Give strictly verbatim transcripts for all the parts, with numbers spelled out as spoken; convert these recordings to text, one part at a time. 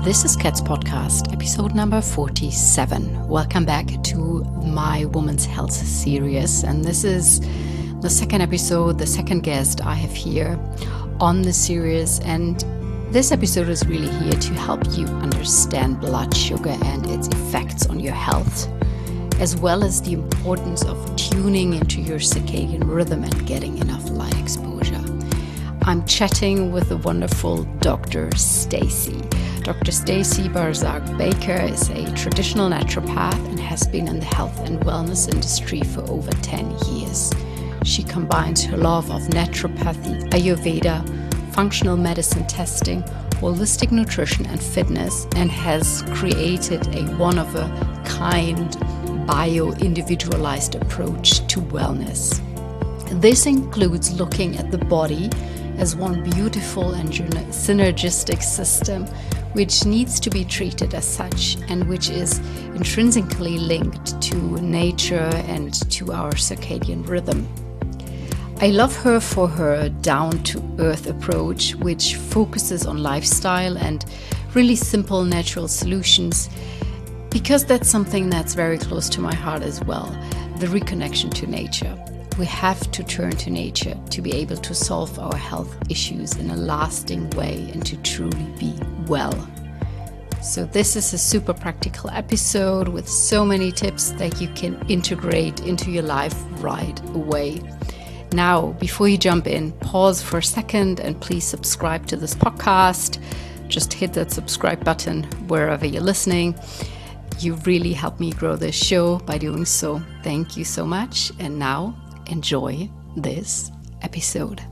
This is Kat's podcast, episode number forty-seven. Welcome back to my Woman's Health series. And this is the second episode, the second guest I have here on the series. And this episode is really here to help you understand blood sugar and its effects on your health, as well as the importance of tuning into your circadian rhythm and getting enough light exposure. I'm chatting with the wonderful Doctor Stacey. Doctor Stacey Barzak-Baker is a traditional naturopath and has been in the health and wellness industry for over ten years. She combines her love of naturopathy, Ayurveda, functional medicine testing, holistic nutrition and fitness, and has created a one-of-a-kind bio-individualized approach to wellness. This includes looking at the body as one beautiful and synergistic system which needs to be treated as such and which is intrinsically linked to nature and to our circadian rhythm. I love her for her down-to-earth approach, which focuses on lifestyle and really simple natural solutions, because that's something that's very close to my heart as well, the reconnection to nature. We have to turn to nature to be able to solve our health issues in a lasting way and to truly be well. So this is a super practical episode with so many tips that you can integrate into your life right away. Now, before you jump in, pause for a second and please subscribe to this podcast. Just hit that subscribe button wherever you're listening. You really help me grow this show by doing so. Thank you so much. And now, enjoy this episode.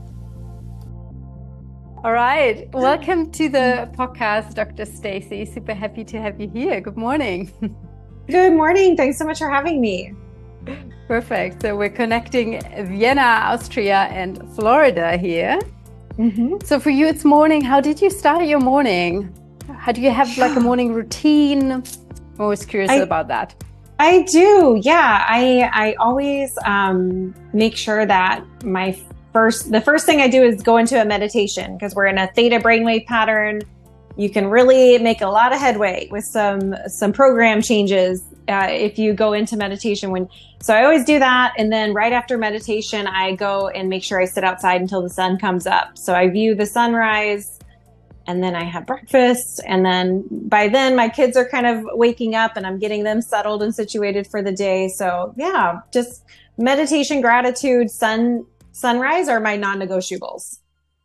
All right. Welcome to the podcast, Doctor Stacey. Super happy to have you here. Good morning. Good morning. Thanks so much for having me. Perfect. So we're connecting Vienna, Austria, and Florida here. Mm-hmm. So for you, it's morning. How did you start your morning? How do you have like a morning routine? I'm always curious I- about that. I do. Yeah. I, I always um, make sure that my first, the first thing I do is go into a meditation because we're in a theta brainwave pattern. You can really make a lot of headway with some, some program changes uh, if you go into meditation. When, so I always do that. And then right after meditation, I go and make sure I sit outside until the sun comes up. So I view the sunrise. And then I have breakfast. And then by then my kids are kind of waking up and I'm getting them settled and situated for the day. So yeah, just meditation, gratitude, sun, sunrise are my non-negotiables.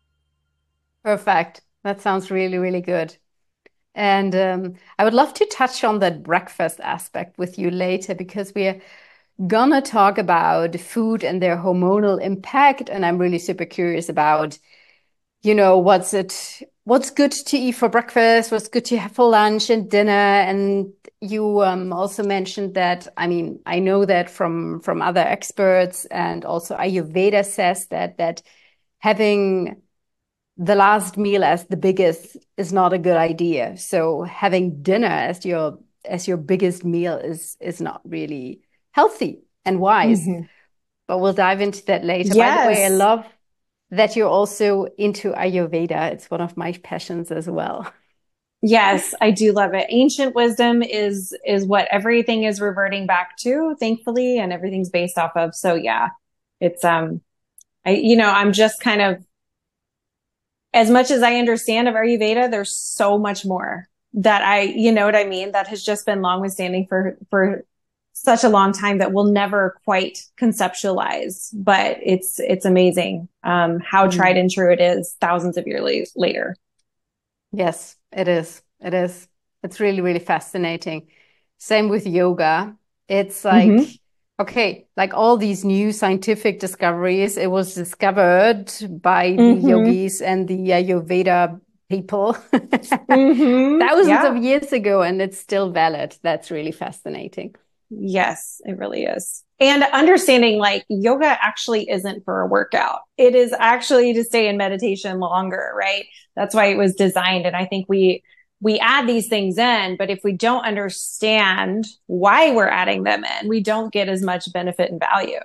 Perfect. That sounds really, really good. And um, I would love to touch on that breakfast aspect with you later because we're gonna talk about food and their hormonal impact. And I'm really super curious about, you know, what's it, what's good to eat for breakfast, what's good to have for lunch and dinner. And you um, also mentioned that, I mean, I know that from, from other experts, and also Ayurveda says that, that having the last meal as the biggest is not a good idea. So having dinner as your, as your biggest meal is, is not really healthy and wise. Mm-hmm. But we'll dive into that later. Yes. By the way, I love that you're also into Ayurveda. It's one of my passions as well. Yes, I do love it. Ancient wisdom is is what everything is reverting back to, thankfully, and everything's based off of. So yeah, it's um, I you know I'm just kind of, as much as I understand of Ayurveda, there's so much more that I you know what I mean that has just been long withstanding for for. such a long time that we'll never quite conceptualize, but it's, it's amazing, um, how mm-hmm. tried and true it is thousands of years later. Yes, it is. It is. It's really, really fascinating. Same with yoga. It's like, mm-hmm. okay, like all these new scientific discoveries, it was discovered by mm-hmm. the yogis and the Ayurveda people mm-hmm. thousands yeah. of years ago, and it's still valid. That's really fascinating. Yes, it really is. And understanding like yoga actually isn't for a workout. It is actually to stay in meditation longer, right? That's why it was designed. And I think we, we add these things in, but if we don't understand why we're adding them in, we don't get as much benefit and value.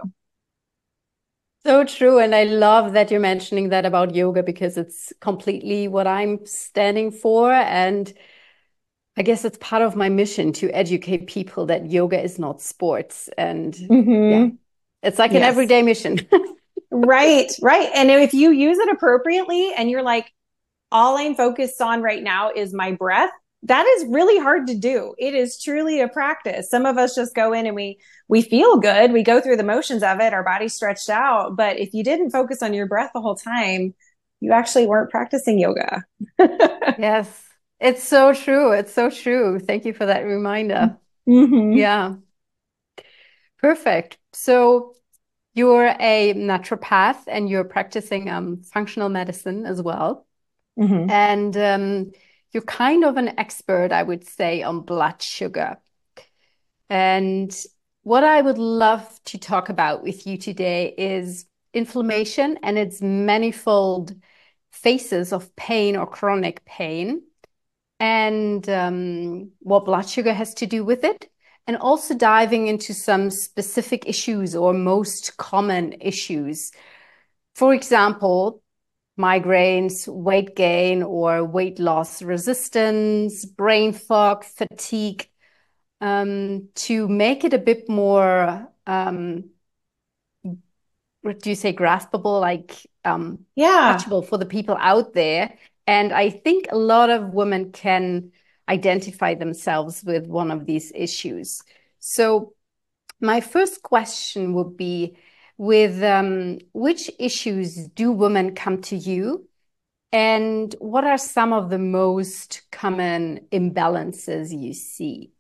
So true. And I love that you're mentioning that about yoga because it's completely what I'm standing for. And I guess it's part of my mission to educate people that yoga is not sports. And yeah, Mm-hmm. it's like an Yes. everyday mission. Right, right. And if you use it appropriately and you're like, all I'm focused on right now is my breath, that is really hard to do. It is truly a practice. Some of us just go in and we we feel good. We go through the motions of it, our body's stretched out. But if you didn't focus on your breath the whole time, you actually weren't practicing yoga. Yes, it's so true. It's so true. Thank you for that reminder. Mm-hmm. Yeah, perfect. So you're a naturopath and you're practicing um, functional medicine as well. Mm-hmm. And um, you're kind of an expert, I would say, on blood sugar. And what I would love to talk about with you today is inflammation and its manifold phases of pain or chronic pain, and um, what blood sugar has to do with it, and also diving into some specific issues or most common issues. For example, migraines, weight gain or weight loss resistance, brain fog, fatigue, um, to make it a bit more, um, what do you say, graspable, like um, Yeah. touchable for the people out there. And I think a lot of women can identify themselves with one of these issues. So my first question would be, with um, which issues do women come to you? And what are some of the most common imbalances you see?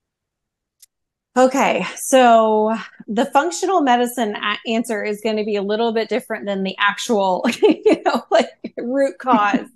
Okay, so the functional medicine a- answer is going to be a little bit different than the actual, you know, like root cause.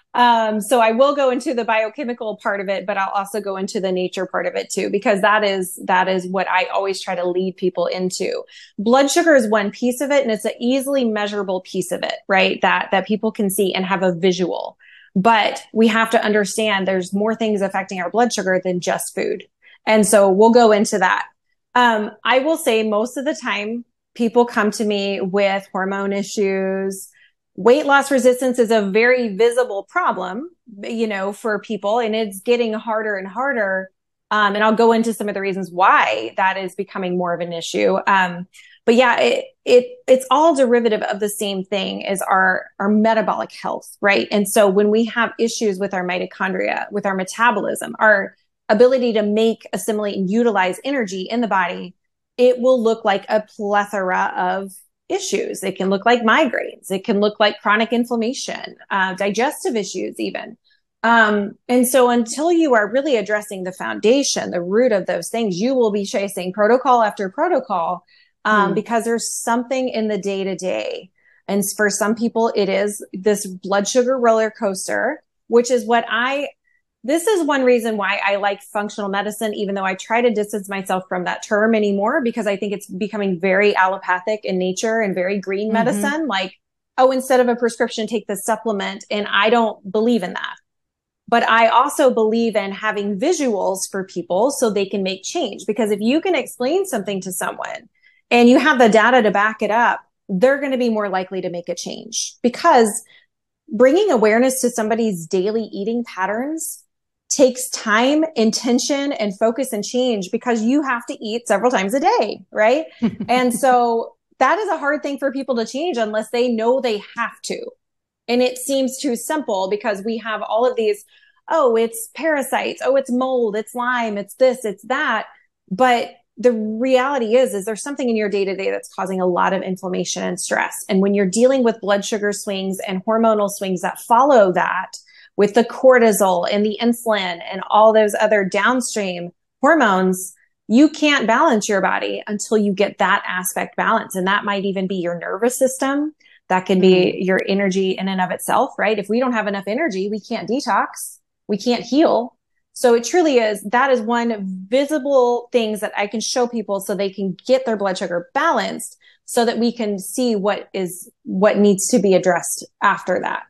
Um, so I will go into the biochemical part of it, but I'll also go into the nature part of it too, because that is that is what I always try to lead people into. Blood sugar is one piece of it, and it's an easily measurable piece of it, right? That that people can see and have a visual. But we have to understand there's more things affecting our blood sugar than just food. And so we'll go into that. Um, I will say most of the time people come to me with hormone issues. Weight loss resistance is a very visible problem, you know, for people, and it's getting harder and harder. Um, and I'll go into some of the reasons why that is becoming more of an issue. Um, but yeah, it, it it's all derivative of the same thing as our our metabolic health, right? And so when we have issues with our mitochondria, with our metabolism, our ability to make, assimilate, and utilize energy in the body, it will look like a plethora of issues. It can look like migraines. It can look like chronic inflammation, uh, digestive issues, even. Um, and so until you are really addressing the foundation, the root of those things, you will be chasing protocol after protocol, um, Hmm. because there's something in the day to day. And for some people, it is this blood sugar roller coaster, which is what I this is one reason why I like functional medicine, even though I try to distance myself from that term anymore, because I think it's becoming very allopathic in nature and very green Mm-hmm. medicine. Like, oh, instead of a prescription, take this supplement. And I don't believe in that. But I also believe in having visuals for people so they can make change. Because if you can explain something to someone and you have the data to back it up, they're going to be more likely to make a change. Because bringing awareness to somebody's daily eating patterns takes time, intention, and focus and change, because you have to eat several times a day, right? And so that is a hard thing for people to change unless they know they have to. And it seems too simple because we have all of these, oh, it's parasites, oh, it's mold, it's Lyme, it's this, it's that. But the reality is, is there's something in your day to day that's causing a lot of inflammation and stress. And when you're dealing with blood sugar swings and hormonal swings that follow that, with the cortisol and the insulin and all those other downstream hormones, you can't balance your body until you get that aspect balanced. And that might even be your nervous system. That can be Hmm. your energy in and of itself, right? If we don't have enough energy, we can't detox, we can't heal. So it truly is, that is one visible things that I can show people so they can get their blood sugar balanced, so that we can see what is what needs to be addressed after that.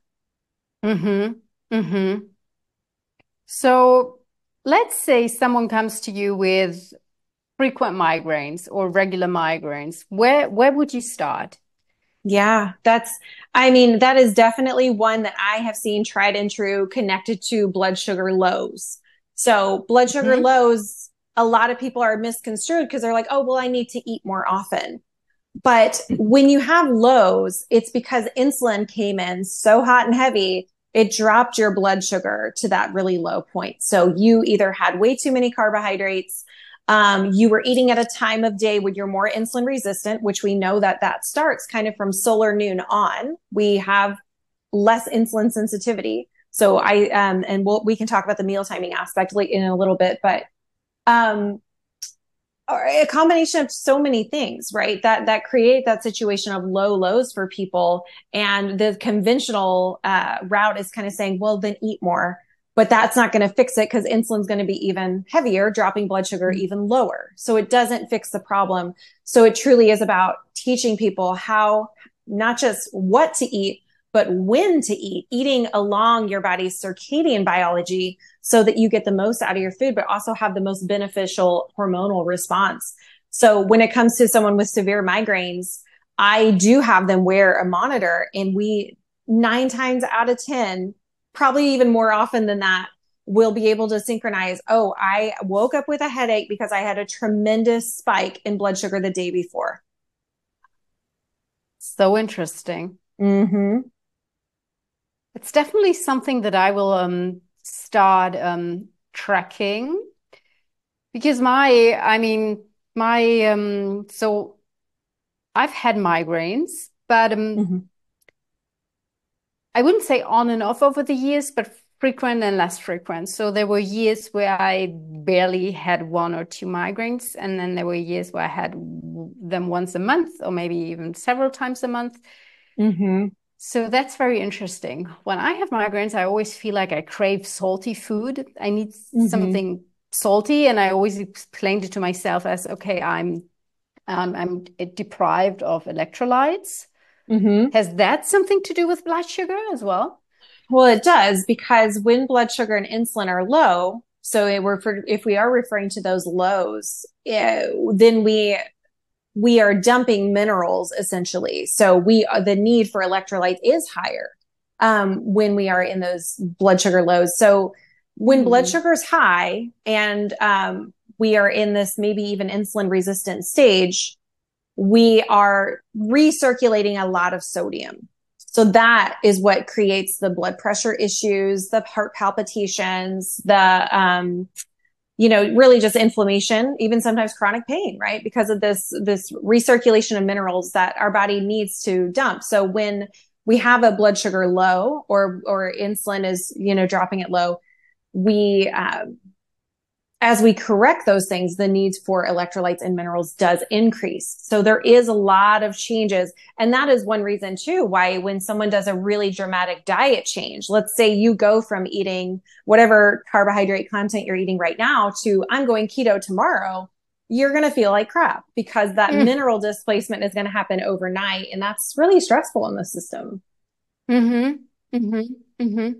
Mm-hmm. Mm-hmm. So let's say someone comes to you with frequent migraines or regular migraines. Where where would you start? Yeah, that's, I mean, that is definitely one that I have seen tried and true connected to blood sugar lows. So blood sugar Mm-hmm. lows, a lot of people are misconstrued because they're like, oh, well, I need to eat more often. But when you have lows, it's because insulin came in so hot and heavy, it dropped your blood sugar to that really low point. So you either had way too many carbohydrates, um, you were eating at a time of day when you're more insulin resistant, which we know that that starts kind of from solar noon on. We have less insulin sensitivity. So I, um, and we'll, we can talk about the meal timing aspect in a little bit, but, um, or a combination of so many things, right? That, that create that situation of low lows for people. And the conventional, uh, route is kind of saying, well, then eat more, but that's not going to fix it because insulin's going to be even heavier, dropping blood sugar even lower. So it doesn't fix the problem. So it truly is about teaching people how, not just what to eat, but when to eat, eating along your body's circadian biology so that you get the most out of your food, but also have the most beneficial hormonal response. So when it comes to someone with severe migraines, I do have them wear a monitor, and we nine times out of ten, probably even more often than that, will be able to synchronize, oh, I woke up with a headache because I had a tremendous spike in blood sugar the day before. So interesting. Mm-hmm. It's definitely something that I will um, start um, tracking, because my, I mean, my, um, so I've had migraines, but um, Mm-hmm. I wouldn't say on and off over the years, but frequent and less frequent. So there were years where I barely had one or two migraines, and then there were years where I had them once a month, or maybe even several times a month. Mm-hmm. So that's very interesting. When I have migraines, I always feel like I crave salty food. I need Mm-hmm. something salty, and I always explained it to myself as, okay, I'm um, I'm deprived of electrolytes. Mm-hmm. Has that something to do with blood sugar as well? Well, it does, because when blood sugar and insulin are low, so it, we're for, if we are referring to those lows, eh, then we we are dumping minerals essentially. So we the need for electrolytes is higher um, when we are in those blood sugar lows. So when blood Mm. sugar is high and um, we are in this maybe even insulin resistant stage, we are recirculating a lot of sodium. So that is what creates the blood pressure issues, the heart palpitations, the, um, you know, really just inflammation, even sometimes chronic pain, right? Because of this, this recirculation of minerals that our body needs to dump. So when we have a blood sugar low, or, or insulin is, you know, dropping it low, we, um, as we correct those things, the needs for electrolytes and minerals does increase. So there is a lot of changes. And that is one reason too, why when someone does a really dramatic diet change, let's say you go from eating whatever carbohydrate content you're eating right now to I'm going keto tomorrow, you're going to feel like crap, because that Mm. mineral displacement is going to happen overnight. And that's really stressful in the system. Mm-hmm. Mm-hmm. Mm-hmm.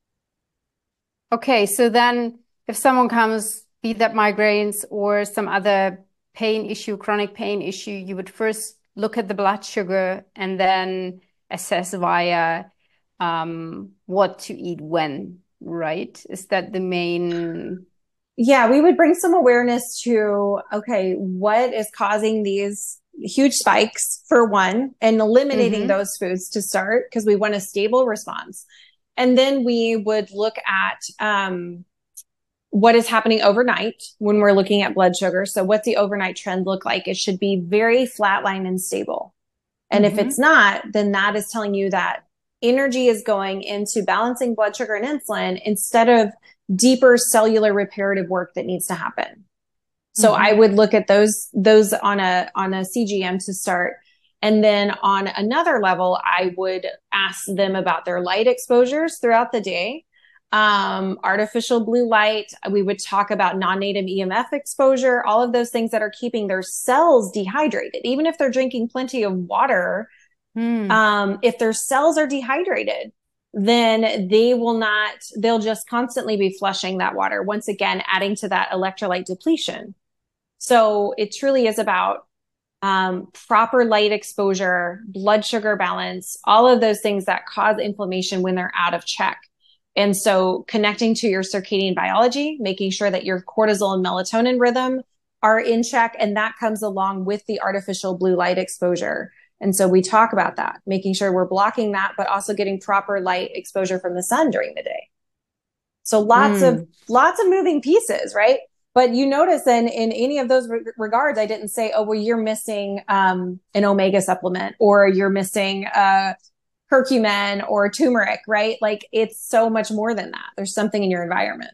Okay, so then if someone comes, be that migraines or some other pain issue, chronic pain issue, you would first look at the blood sugar and then assess via um, what to eat when, right? Is that the main? Yeah, we would bring some awareness to, okay, what is causing these huge spikes for one, and eliminating Mm-hmm. those foods to start, because we want a stable response. And then we would look at, um, what is happening overnight when we're looking at blood sugar. So what's the overnight trend look like? It should be very flatline and stable. And Mm-hmm. if it's not, then that is telling you that energy is going into balancing blood sugar and insulin instead of deeper cellular reparative work that needs to happen. So Mm-hmm. I would look at those, those on a, on a C G M to start. And then on another level, I would ask them about their light exposures throughout the day. Um, artificial blue light. We would talk about non-native E M F exposure, all of those things that are keeping their cells dehydrated. Even if they're drinking plenty of water, Mm. um, if their cells are dehydrated, then they will not, they'll just constantly be flushing that water. Once again, adding to that electrolyte depletion. So it truly is about um, proper light exposure, blood sugar balance, all of those things that cause inflammation when they're out of check. And so connecting to your circadian biology, making sure that your cortisol and melatonin rhythm are in check. And that comes along with the artificial blue light exposure. And so we talk about that, making sure we're blocking that, but also getting proper light exposure from the sun during the day. So lots mm. of, lots of moving pieces, right? But you notice then in any of those re- regards, I didn't say, oh, well, you're missing um, an omega supplement, or you're missing uh, curcumin or turmeric, right? Like it's so much more than that. There's something in your environment.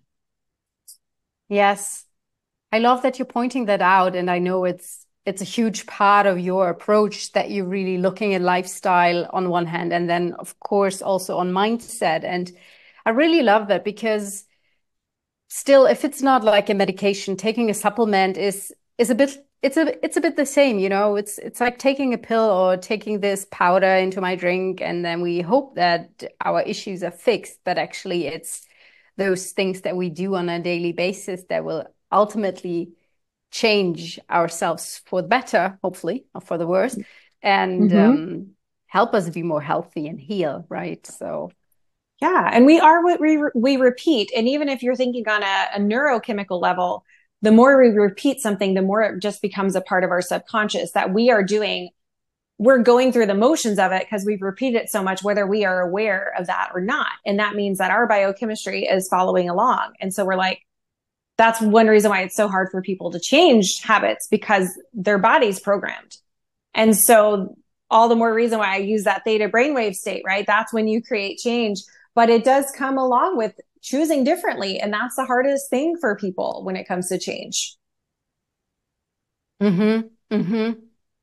Yes. I love that you're pointing that out. And I know it's, it's a huge part of your approach, that you're really looking at lifestyle on one hand, and then of course also on mindset. And I really love that, because still, if it's not like a medication, taking a supplement is is a bit it's a it's a bit the same, you know. It's it's like taking a pill or taking this powder into my drink, and then we hope that our issues are fixed. But actually, it's those things that we do on a daily basis that will ultimately change ourselves for the better, hopefully, or for the worse, and mm-hmm. um, help us be more healthy and heal, right? So. Yeah. And we are what we, we repeat. And even if you're thinking on a, a neurochemical level, the more we repeat something, the more it just becomes a part of our subconscious that we are doing. We're going through the motions of it because we've repeated it so much, whether we are aware of that or not. And that means that our biochemistry is following along. And so we're like, that's one reason why it's so hard for people to change habits, because their body's programmed. And so all the more reason why I use that theta brainwave state, right? That's when you create change. But it does come along with choosing differently. And that's the hardest thing for people when it comes to change. Mm-hmm. Mm-hmm.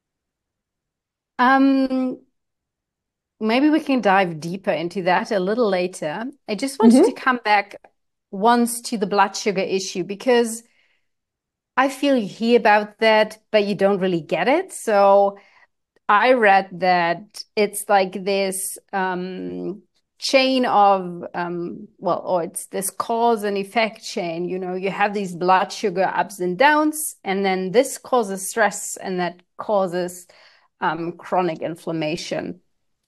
Um, maybe we can dive deeper into that a little later. I just wanted mm-hmm. to come back once to the blood sugar issue, because I feel you hear about that, but you don't really get it. So I read that it's like this... Um, chain of, um, well, or it's this cause and effect chain. You know, you have these blood sugar ups and downs, and then this causes stress, and that causes um, chronic inflammation.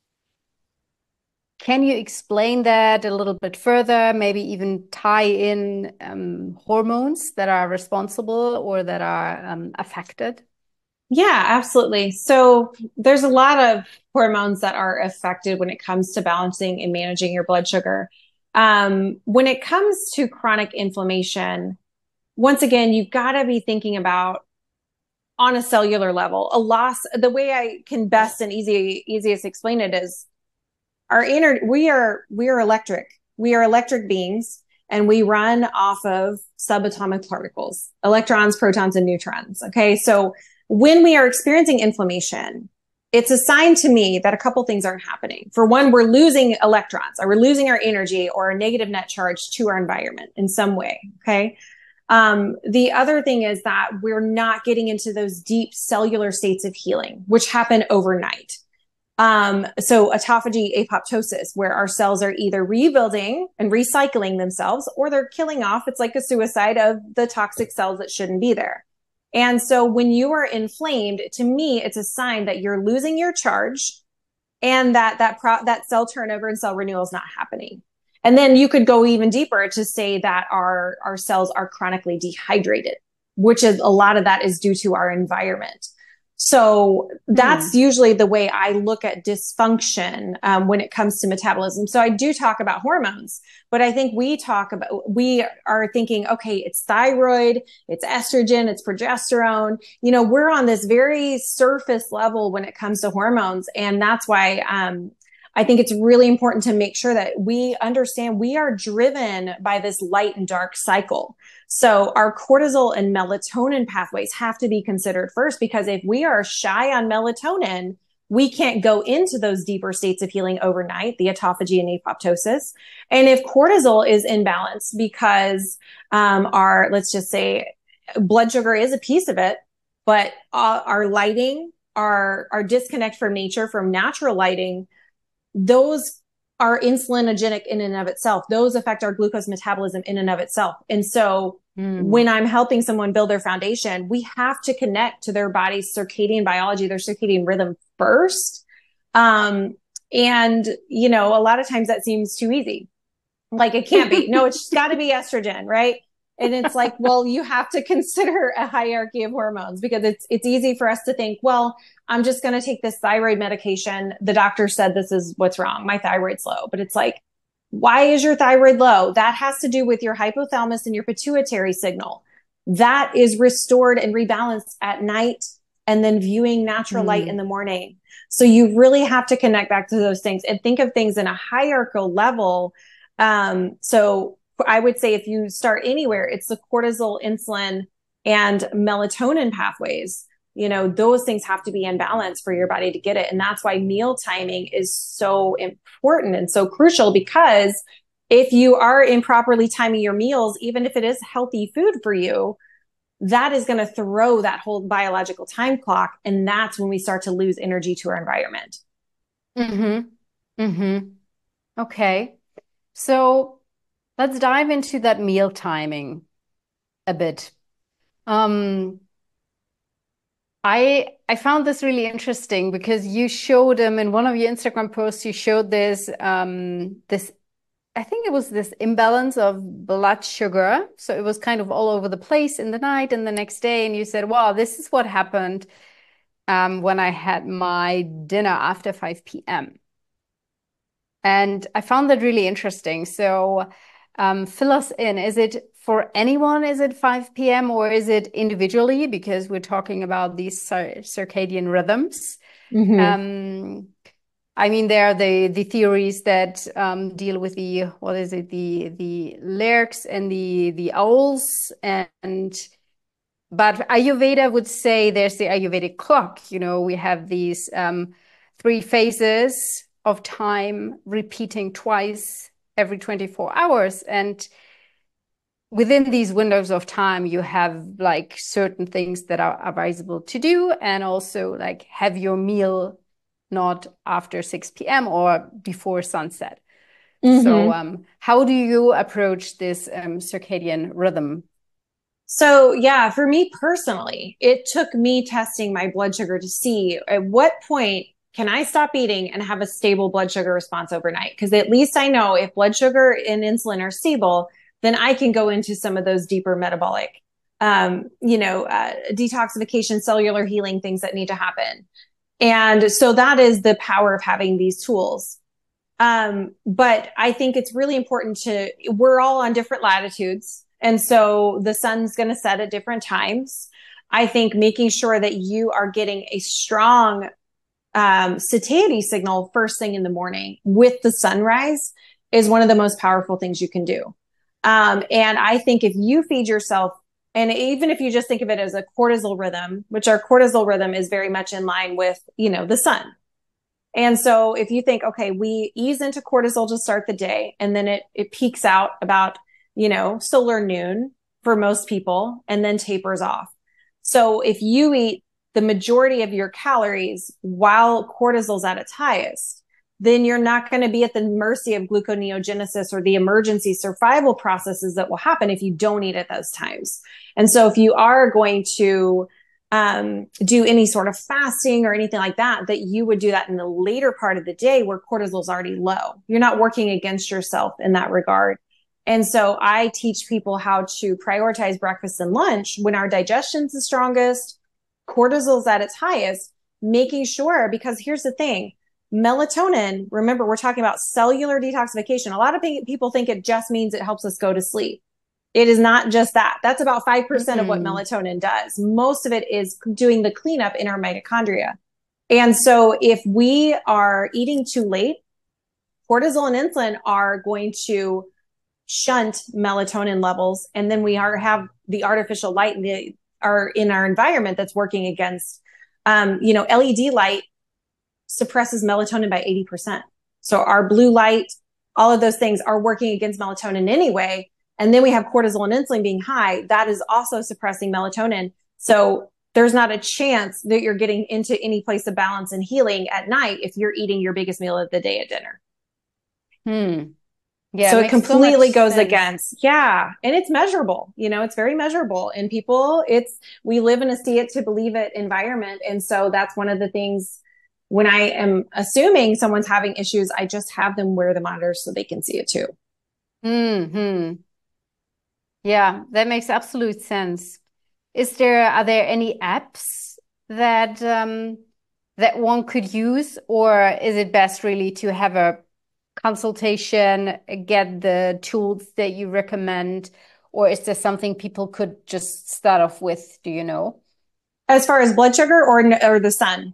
Can you explain that a little bit further? Maybe even tie in um, hormones that are responsible or that are um, affected? Yeah, absolutely. So there's a lot of hormones that are affected when it comes to balancing and managing your blood sugar. Um, when it comes to chronic inflammation, once again, you've got to be thinking about on a cellular level, a loss. The way I can best and easy, easiest explain it is our inner, we are, we are electric. We are electric beings, and we run off of subatomic particles, electrons, protons, and neutrons. Okay. So when we are experiencing inflammation, it's a sign to me that a couple things aren't happening. For one, we're losing electrons, or we're losing our energy or a negative net charge to our environment in some way. Okay. Um, the other thing is that we're not getting into those deep cellular states of healing, which happen overnight. Um, so autophagy apoptosis, where our cells are either rebuilding and recycling themselves, or they're killing off. It's like a suicide of the toxic cells that shouldn't be there. And so when you are inflamed, to me, it's a sign that you're losing your charge, and that that pro- that cell turnover and cell renewal is not happening. And then you could go even deeper to say that our, our cells are chronically dehydrated, which is a lot of that is due to our environment. So that's mm. usually the way I look at dysfunction um, when it comes to metabolism. So I do talk about hormones, but I think we talk about, we are thinking, okay, it's thyroid, it's estrogen, it's progesterone. You know, we're on this very surface level when it comes to hormones. And that's why um, I think it's really important to make sure that we understand we are driven by this light and dark cycle. So our cortisol and melatonin pathways have to be considered first, because if we are shy on melatonin, we can't go into those deeper states of healing overnight, the autophagy and apoptosis. And if cortisol is imbalanced because um, our, let's just say, blood sugar is a piece of it, but uh, our lighting, our, our disconnect from nature, from natural lighting, those are insulinogenic in and of itself. Those affect our glucose metabolism in and of itself. And so mm. when I'm helping someone build their foundation, we have to connect to their body's circadian biology, their circadian rhythm first. Um, and, you know, a lot of times that seems too easy. Like it can't be. No, it's got to be estrogen, right? And it's like, well, you have to consider a hierarchy of hormones because it's it's easy for us to think, well, I'm just going to take this thyroid medication. The doctor said this is what's wrong. My thyroid's low. But it's like, why is your thyroid low? That has to do with your hypothalamus and your pituitary signal. That is restored and rebalanced at night and then viewing natural mm. light in the morning. So you really have to connect back to those things and think of things in a hierarchical level. Um, so I would say if you start anywhere, it's the cortisol, insulin, and melatonin pathways. You know, those things have to be in balance for your body to get it. And that's why meal timing is so important and so crucial, because if you are improperly timing your meals, even if it is healthy food for you, that is going to throw that whole biological time clock. And that's when we start to lose energy to our environment. Mm-hmm. Mm-hmm. Okay. So let's dive into that meal timing a bit. Um, I I found this really interesting because you showed them in one of your Instagram posts. You showed this um, this I think it was this imbalance of blood sugar. So it was kind of all over the place in the night and the next day. And you said, "Wow, this is what happened um, when I had my dinner after five p m" And I found that really interesting. So um, fill us in. Is it for anyone? Is it five p m or is it individually? Because we're talking about these cir circadian rhythms. Mm-hmm. Um, I mean, there are the the theories that um, deal with the what is it the the Lerks and the the owls, and but Ayurveda would say there's the Ayurvedic clock. You know, we have these um, three phases of time repeating twice every twenty-four hours, and within these windows of time, you have like certain things that are advisable to do, and also like have your meal not after six p m or before sunset. Mm-hmm. So um, how do you approach this um, circadian rhythm? So yeah, for me personally, it took me testing my blood sugar to see at what point can I stop eating and have a stable blood sugar response overnight? Because at least I know if blood sugar and insulin are stable, then I can go into some of those deeper metabolic, um, you know, uh, detoxification, cellular healing things that need to happen. And so that is the power of having these tools. Um, but I think it's really important to, we're all on different latitudes. And so the sun's going to set at different times. I think making sure that you are getting a strong um, satiety signal first thing in the morning with the sunrise is one of the most powerful things you can do. Um, and I think if you feed yourself, and even if you just think of it as a cortisol rhythm, which our cortisol rhythm is very much in line with, you know, the sun. And so if you think, okay, we ease into cortisol to start the day, and then it, it peaks out about, you know, solar noon for most people, and then tapers off. So if you eat the majority of your calories while cortisol's at its highest, then you're not going to be at the mercy of gluconeogenesis or the emergency survival processes that will happen if you don't eat at those times. And so if you are going to um, do any sort of fasting or anything like that, that you would do that in the later part of the day where cortisol is already low. You're not working against yourself in that regard. And so I teach people how to prioritize breakfast and lunch when our digestion's the strongest, cortisol's at its highest, making sure, because here's the thing, melatonin, remember, we're talking about cellular detoxification. A lot of people think it just means it helps us go to sleep. It is not just that. That's about five percent mm-hmm. of what melatonin does. Most of it is doing the cleanup in our mitochondria. And so if we are eating too late, cortisol and insulin are going to shunt melatonin levels. And then we are have the artificial light in, the, are in our environment that's working against, um, you know, L E D light suppresses melatonin by eighty percent. So our blue light, all of those things are working against melatonin anyway. And then we have cortisol and insulin being high. That is also suppressing melatonin. So there's not a chance that you're getting into any place of balance and healing at night if you're eating your biggest meal of the day at dinner. Hmm. Yeah. So it it completely so goes sense. against. Yeah. And it's measurable. You know, it's very measurable. And people, it's, we live in a see it to believe it environment. And so that's one of the things when I am assuming someone's having issues, I just have them wear the monitors so they can see it too. Hmm. Yeah, that makes absolute sense. Is there, are there any apps that um, that one could use, or is it best really to have a consultation, get the tools that you recommend, or is there something people could just start off with? Do you know? As far as blood sugar or or the sun?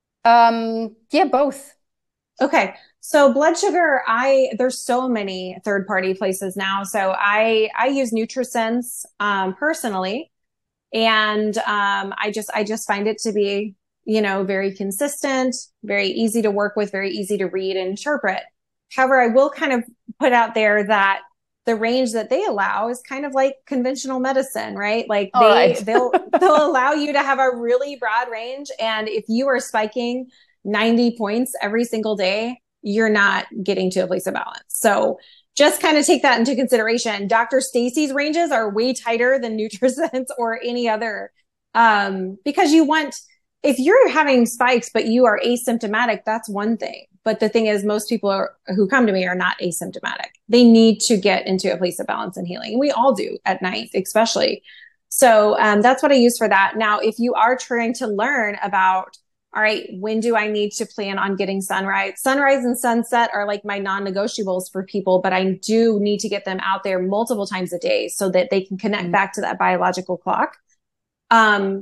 Um, yeah, both. Okay. So blood sugar, I there's so many third party places now. So I I use NutriSense um, personally, and um, I just I just find it to be, you know, very consistent, very easy to work with, very easy to read and interpret. However, I will kind of put out there that the range that they allow is kind of like conventional medicine, right? Like All they right. they'll they'll allow you to have a really broad range, and if you are spiking ninety points every single day, you're not getting to a place of balance. So just kind of take that into consideration. Doctor Stacy's ranges are way tighter than NutriSense or any other, um, because you want, if you're having spikes but you are asymptomatic, that's one thing. But the thing is, most people are, who come to me are not asymptomatic. They need to get into a place of balance and healing. We all do at night, especially. So um, that's what I use for that. Now, if you are trying to learn about, all right, when do I need to plan on getting sunrise? Sunrise and sunset are like my non-negotiables for people, but I do need to get them out there multiple times a day so that they can connect Mm. back to that biological clock. Um,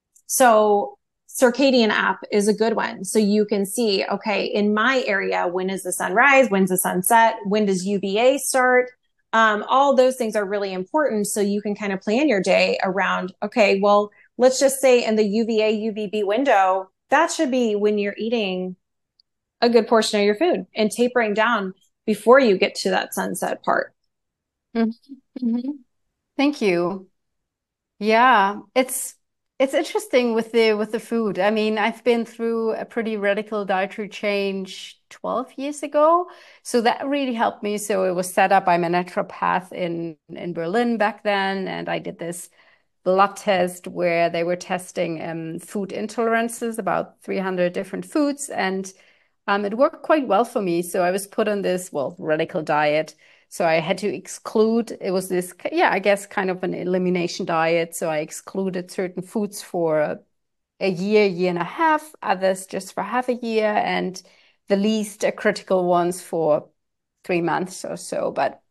so circadian app is a good one. So you can see, okay, in my area, when is the sunrise? When's the sunset? When does U V A start? Um, all those things are really important. So you can kind of plan your day around, okay, well, let's just say in the U V A, U V B window, that should be when you're eating a good portion of your food and tapering down before you get to that sunset part. Mhm. Mhm. Thank you. Yeah, it's it's interesting with the with the food. I mean, I've been through a pretty radical dietary change twelve years ago, so that really helped me. So it was set up by my naturopath in in Berlin back then, and I did this blood test where they were testing um, food intolerances, about three hundred different foods, and um, it worked quite well for me. So I was put on this, well, radical diet. So I had to exclude, it was this, yeah, I guess kind of an elimination diet. So I excluded certain foods for a, a year, year and a half, others just for half a year, and the least uh, critical ones for three months or so. But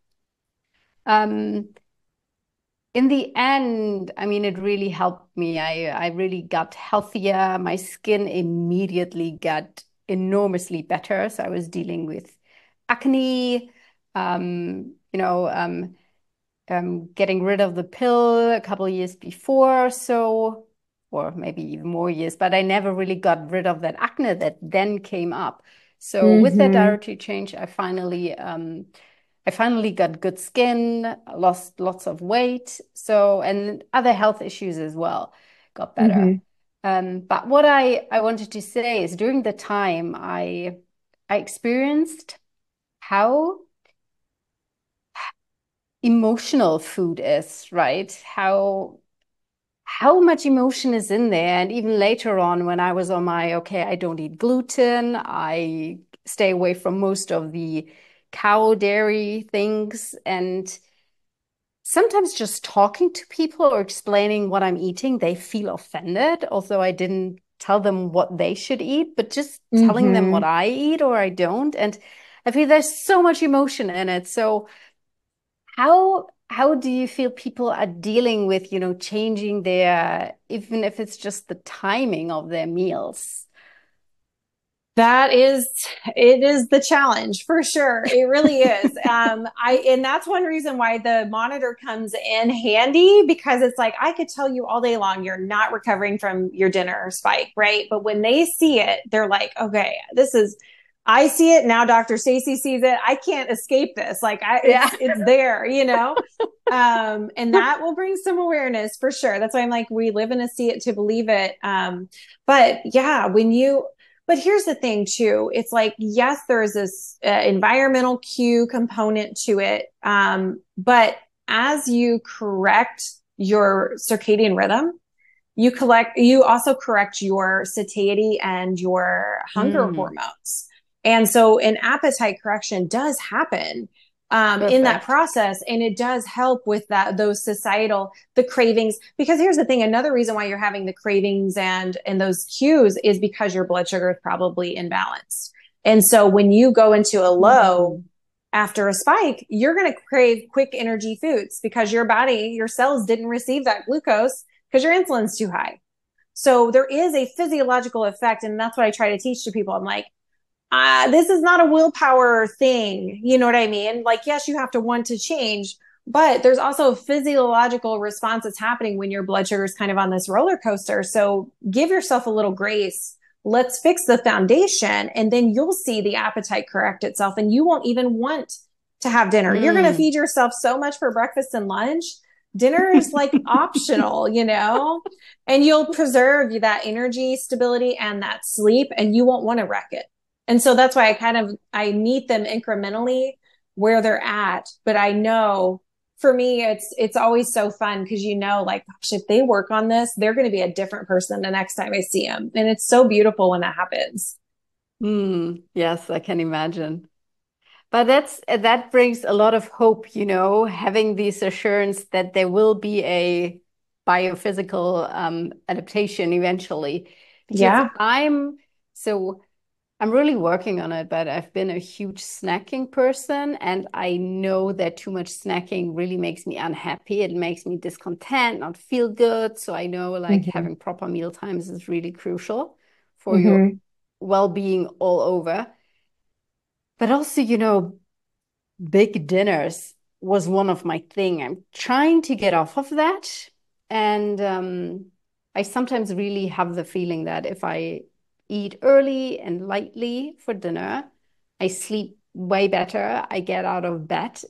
um, in the end, I mean, it really helped me. I I really got healthier. My skin immediately got enormously better. So I was dealing with acne, um, you know, um, um, getting rid of the pill a couple of years before, so, or maybe even more years, but I never really got rid of that acne that then came up. So with that Mm-hmm. dietary change, I finally um, I finally got good skin, lost lots of weight, so and other health issues as well got better. Mm-hmm. Um, but what I I wanted to say is during the time I I experienced how emotional food is, right? How how much emotion is in there. And even later on, when I was on my, okay, I don't eat gluten, I stay away from most of the cow dairy things. And sometimes just talking to people or explaining what I'm eating, they feel offended, although I didn't tell them what they should eat, but just telling them what Mm-hmm. I eat or I don't. And I feel there's so much emotion in it. So how how do you feel people are dealing with, you know, changing their, even if it's just the timing of their meals? That is, it is the challenge for sure. It really is. Um, I, and that's one reason why the monitor comes in handy, because it's like, I could tell you all day long, you're not recovering from your dinner spike, right? But when they see it, they're like, okay, this is, I see it now. Doctor Stacy sees it. I can't escape this. Like I, Yeah. it's, it's there, you know? Um, and that will bring some awareness for sure. That's why I'm like, we live in a see it to believe it. Um, but yeah, when you, but here's the thing too. It's like, yes, there's this uh, environmental cue component to it. Um, but as you correct your circadian rhythm, you collect, you also correct your satiety and your hunger Mm. hormones. And so an appetite correction does happen. um, in that Perfect. process. And it does help with that, those societal, the cravings, because here's the thing. Another reason why you're having the cravings and, and those cues is because your blood sugar is probably imbalanced. And so when you go into a low Mm-hmm. after a spike, you're going to crave quick energy foods because your body, your cells didn't receive that glucose because your insulin's too high. So there is a physiological effect. And that's what I try to teach to people. I'm like, uh, this is not a willpower thing. You know what I mean? Like, yes, you have to want to change, but there's also a physiological response that's happening when your blood sugar is kind of on this roller coaster. So give yourself a little grace. Let's fix the foundation, and then you'll see the appetite correct itself, and you won't even want to have dinner. Mm. You're going to feed yourself so much for breakfast and lunch. Dinner is like optional, you know, and you'll preserve that energy, stability, and that sleep, and you won't want to wreck it. And so that's why I kind of, I meet them incrementally where they're at. But I know for me, it's, it's always so fun because, you know, like, gosh, if they work on this, they're going to be a different person the next time I see them. And it's so beautiful when that happens. Mm, yes, I can imagine. But that's, that brings a lot of hope, you know, having this assurance that there will be a biophysical um, adaptation eventually. Because yeah. I'm, so I'm really working on it, but I've been a huge snacking person, and I know that too much snacking really makes me unhappy. It makes me discontent, not feel good. So I know like mm-hmm. having proper meal times is really crucial for mm-hmm. your well-being all over. But also, you know, big dinners was one of my thing. I'm trying to get off of that. And um, I sometimes really have the feeling that if I eat early and lightly for dinner, I sleep way better. I get out of bed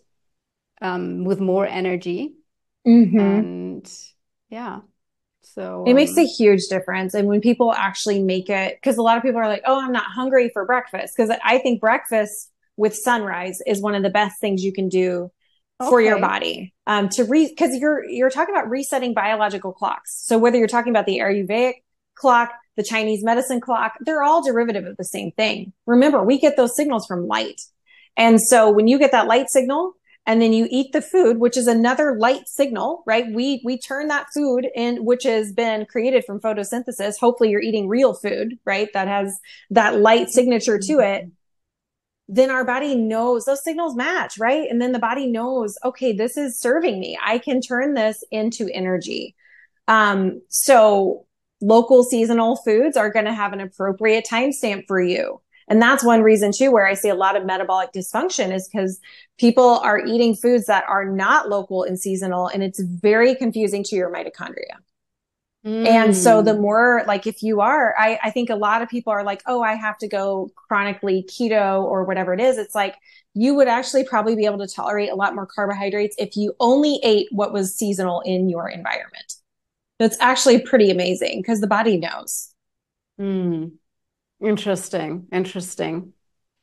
um, with more energy. Mm-hmm. And yeah, so. It um, makes a huge difference. And when people actually make it, because a lot of people are like, oh, I'm not hungry for breakfast. Because I think breakfast with sunrise is one of the best things you can do for okay. your body um, to re, because you're, you're talking about resetting biological clocks. So whether you're talking about the Ayurvedic clock, the Chinese medicine clock, they're all derivative of the same thing. Remember, we get those signals from light. And so when you get that light signal and then you eat the food, which is another light signal, right? We, we turn that food in, which has been created from photosynthesis. Hopefully you're eating real food, right? That has that light signature to it. Then our body knows those signals match, right? And then the body knows, okay, this is serving me. I can turn this into energy. Um, so local seasonal foods are going to have an appropriate timestamp for you. And that's one reason too, where I see a lot of metabolic dysfunction is because people are eating foods that are not local and seasonal. And it's very confusing to your mitochondria. Mm. And so the more like, if you are, I, I think a lot of people are like, oh, I have to go chronically keto or whatever it is. It's like, you would actually probably be able to tolerate a lot more carbohydrates if you only ate what was seasonal in your environment. That's actually pretty amazing because the body knows. Mm. Interesting. Interesting.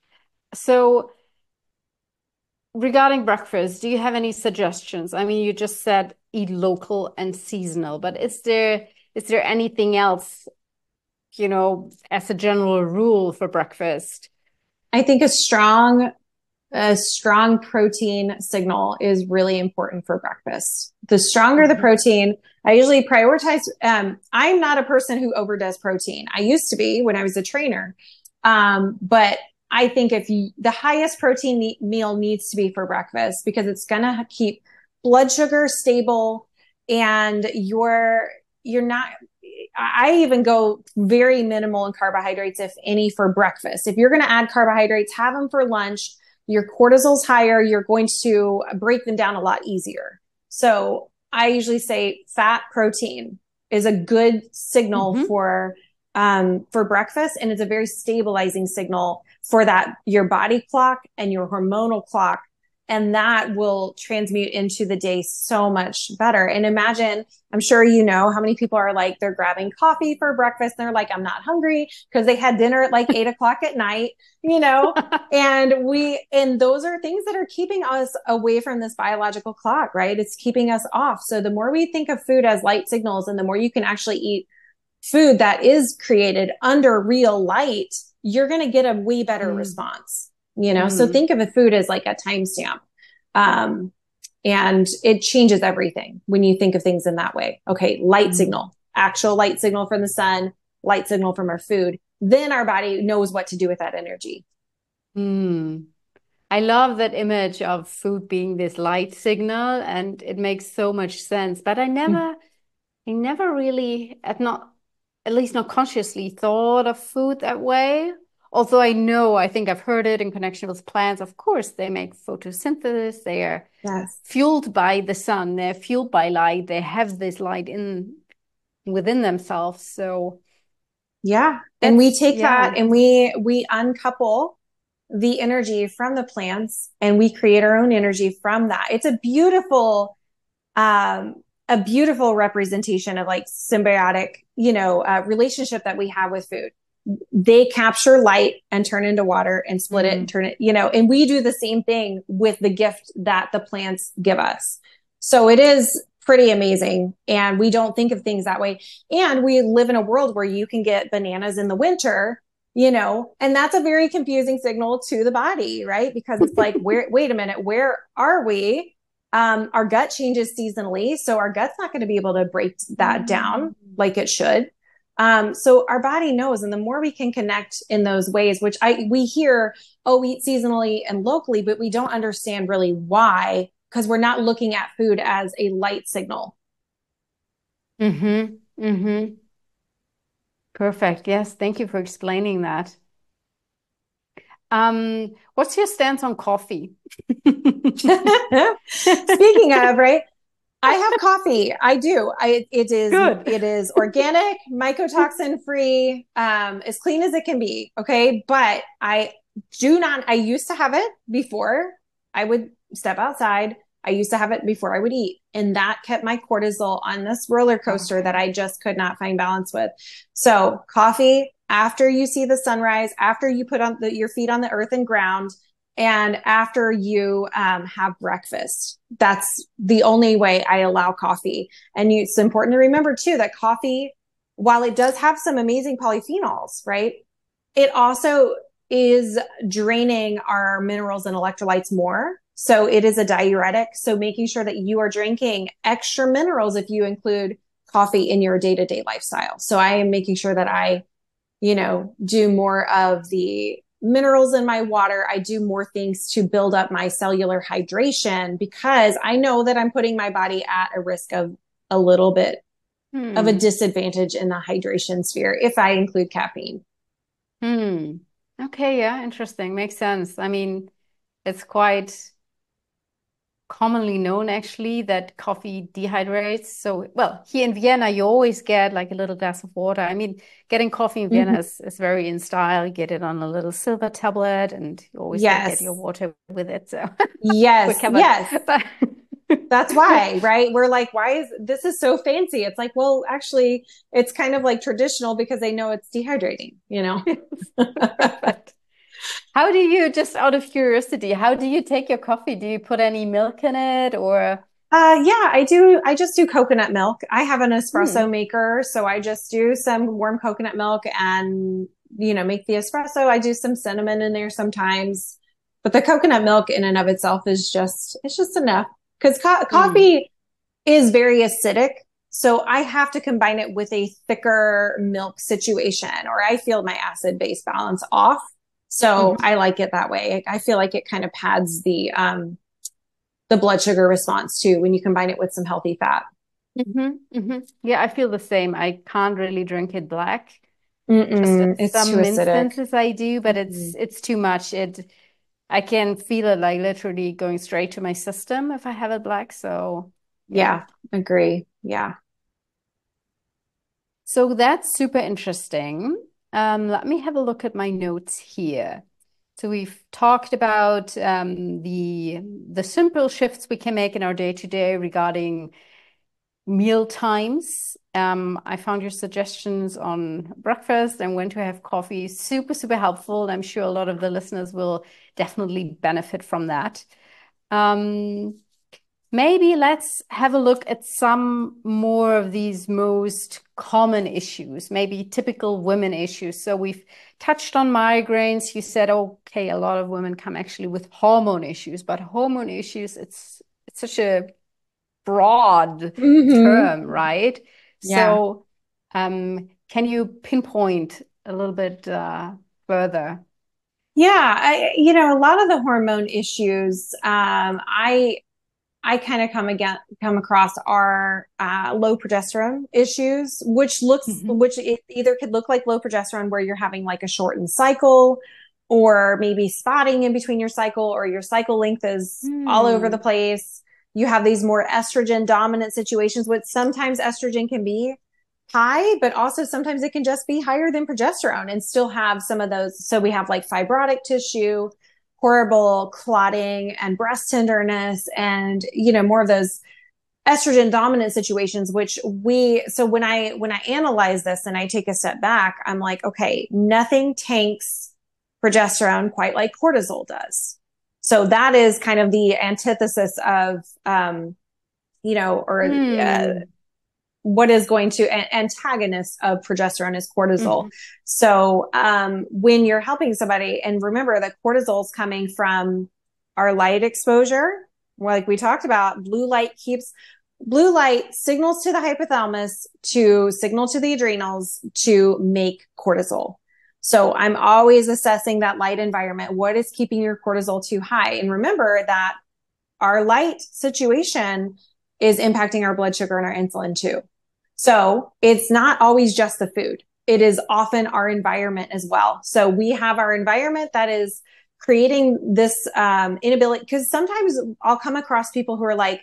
So regarding breakfast, do you have any suggestions? I mean, you just said eat local and seasonal, but is there is there anything else, you know, as a general rule for breakfast? I think a strong a strong protein signal is really important for breakfast. The stronger mm-hmm. the protein, I usually prioritize. Um, I'm not a person who overdoes protein. I used to be when I was a trainer. Um, but I think if you, the highest protein ne- meal needs to be for breakfast because it's going to keep blood sugar stable and you're, you're not, I even go very minimal in carbohydrates, if any, for breakfast. If you're going to add carbohydrates, have them for lunch. Your cortisol's higher. You're going to break them down a lot easier. So I usually say fat protein is a good signal mm-hmm. for, um, for breakfast. And it's a very stabilizing signal for that, your body clock and your hormonal clock. And that will transmute into the day so much better. And imagine, I'm sure you know how many people are like, they're grabbing coffee for breakfast. And they're like, I'm not hungry because they had dinner at like eight o'clock at night, you know, and we, and those are things that are keeping us away from this biological clock, right? It's keeping us off. So the more we think of food as light signals and the more you can actually eat food that is created under real light, you're going to get a way better mm. response. You know, mm. so think of a food as like a timestamp. Um, and it changes everything when you think of things in that way. Okay, light mm-hmm. signal, actual light signal from the sun, light signal from our food. Then our body knows what to do with that energy. Mm. I love that image of food being this light signal, and it makes so much sense. But I never, mm. I never really, at not, at least not consciously, thought of food that way. Although I know, I think I've heard it in connection with plants. Of course, they make photosynthesis. They are yes. fueled by the sun. They're fueled by light. They have this light in within themselves. So yeah, and we take yeah. that and we we uncouple the energy from the plants and we create our own energy from that. It's a beautiful, um, a beautiful representation of like symbiotic, you know, uh, relationship that we have with food. They capture light and turn into water and split mm-hmm. it and turn it, you know, and we do the same thing with the gift that the plants give us. So it is pretty amazing. And we don't think of things that way. And we live in a world where you can get bananas in the winter, you know, and that's a very confusing signal to the body, right? Because it's like, where, wait a minute, where are we? Um, our gut changes seasonally. So our gut's not going to be able to break that mm. down like it should. Um, so our body knows, and the more we can connect in those ways, which I, we hear, oh, we eat seasonally and locally, but we don't understand really why, because we're not looking at food as a light signal. Mm-hmm. Mm-hmm. Perfect. Yes. Thank you for explaining that. Um, what's your stance on coffee? Speaking of, right? I have coffee. I do. I, it is, Good. It is organic, mycotoxin free, um, as clean as it can be. Okay. But I do not, I used to have it before I would step outside. I used to have it before I would eat, and that kept my cortisol on this roller coaster okay. that I just could not find balance with. So coffee after you see the sunrise, after you put on the, your feet on the earth and ground, and after you um, have breakfast. That's the only way I allow coffee. And you, it's important to remember too, that coffee, while it does have some amazing polyphenols, right? It also is draining our minerals and electrolytes more. So it is a diuretic. So making sure that you are drinking extra minerals if you include coffee in your day-to-day lifestyle. So I am making sure that I, you know, do more of the minerals in my water. I do more things to build up my cellular hydration because I know that I'm putting my body at a risk of a little bit hmm. of a disadvantage in the hydration sphere if I include caffeine. Hmm. Okay. Yeah. Interesting. Makes sense. I mean, it's quite commonly known actually that coffee dehydrates. So, well, here in Vienna, you always get like a little glass of water. I mean, getting coffee in Vienna mm-hmm. is, is very in style. You get it on a little silver tablet and you always yes. get your water with it. So yes, yes. That's why, right? We're like, why is this is so fancy? It's like, well, actually, it's kind of like traditional because they know it's dehydrating, you know? Perfect. How do you, just out of curiosity, how do you take your coffee? Do you put any milk in it or? Uh, yeah, I do. I just do coconut milk. I have an espresso hmm. maker. So I just do some warm coconut milk and, you know, make the espresso. I do some cinnamon in there sometimes, but the coconut milk in and of itself is just, it's just enough because co- coffee hmm. is very acidic. So I have to combine it with a thicker milk situation or I feel my acid base balance off. So mm-hmm. I like it that way. I feel like it kind of pads the, um, the blood sugar response too, when you combine it with some healthy fat. Mm-hmm. Mm-hmm. Yeah, I feel the same. I can't really drink it black. Mm-mm, Just in some instances I do, but mm-hmm. it's, it's too much. It, I can feel it like literally going straight to my system if I have it black. So yeah, yeah agree. Yeah. So that's super interesting. Um, let me have a look at my notes here. So we've talked about um, the the simple shifts we can make in our day-to-day regarding meal times. Um, I found your suggestions on breakfast and when to have coffee super, super helpful. I'm sure a lot of the listeners will definitely benefit from that. Um, maybe let's have a look at some more of these most common issues, maybe typical women issues. So we've touched on migraines. You said, okay, a lot of women come actually with hormone issues, but hormone issues, it's it's such a broad Mm-hmm. term, right? Yeah. So, um, can you pinpoint a little bit uh, further? Yeah, I, you know, a lot of the hormone issues, um, I I kind of come again come across are uh, low progesterone issues, which looks Hmm. which it either could look like low progesterone where you're having like a shortened cycle, or maybe spotting in between your cycle, or your cycle length is all over the Hmm. place. You have these more estrogen dominant situations, which sometimes estrogen can be high, but also sometimes it can just be higher than progesterone and still have some of those. So we have like fibrotic tissue, horrible clotting, and breast tenderness, and, you know, more of those estrogen dominant situations, which we, so when I, when I analyze this and I take a step back, I'm like, okay, nothing tanks progesterone quite like cortisol does. So that is kind of the antithesis of, um, you know, or uh, Hmm. what is going to an antagonist of progesterone is cortisol. Hmm. So um, when you're helping somebody, and remember that cortisol is coming from our light exposure, like we talked about, blue light keeps blue light signals to the hypothalamus to signal to the adrenals to make cortisol. So I'm always assessing that light environment. What is keeping your cortisol too high? And remember that our light situation is impacting our blood sugar and our insulin too. So it's not always just the food. It is often our environment as well. So we have our environment that is creating this um, inability, because sometimes I'll come across people who are like,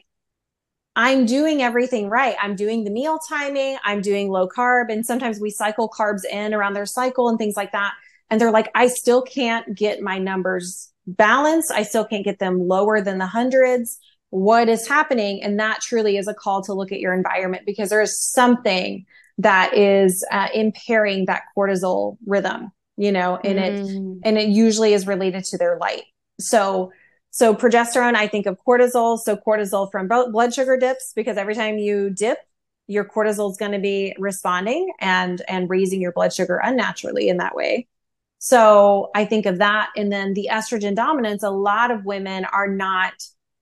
I'm doing everything right. I'm doing the meal timing. I'm doing low carb. And sometimes we cycle carbs in around their cycle and things like that. And they're like, I still can't get my numbers balanced. I still can't get them lower than the hundreds. What is happening? And that truly is a call to look at your environment, because there is something that is uh, impairing that cortisol rhythm, you know, and it, Hmm. and it usually is related to their light. So so progesterone, I think of cortisol. So cortisol from blood sugar dips, because every time you dip, your cortisol is going to be responding and and raising your blood sugar unnaturally in that way. So I think of that. And then the estrogen dominance, a lot of women are not,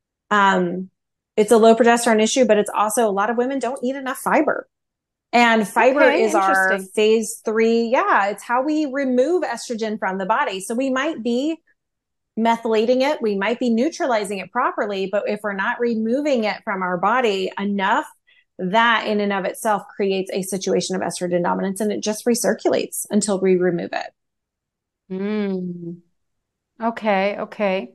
um, it's a low progesterone issue, but it's also a lot of women don't eat enough fiber. And fiber Okay, is our interesting. phase three. Yeah, it's how we remove estrogen from the body. So we might be methylating it, we might be neutralizing it properly, but if we're not removing it from our body enough, that in and of itself creates a situation of estrogen dominance, and it just recirculates until we remove it. Hmm. Okay, okay.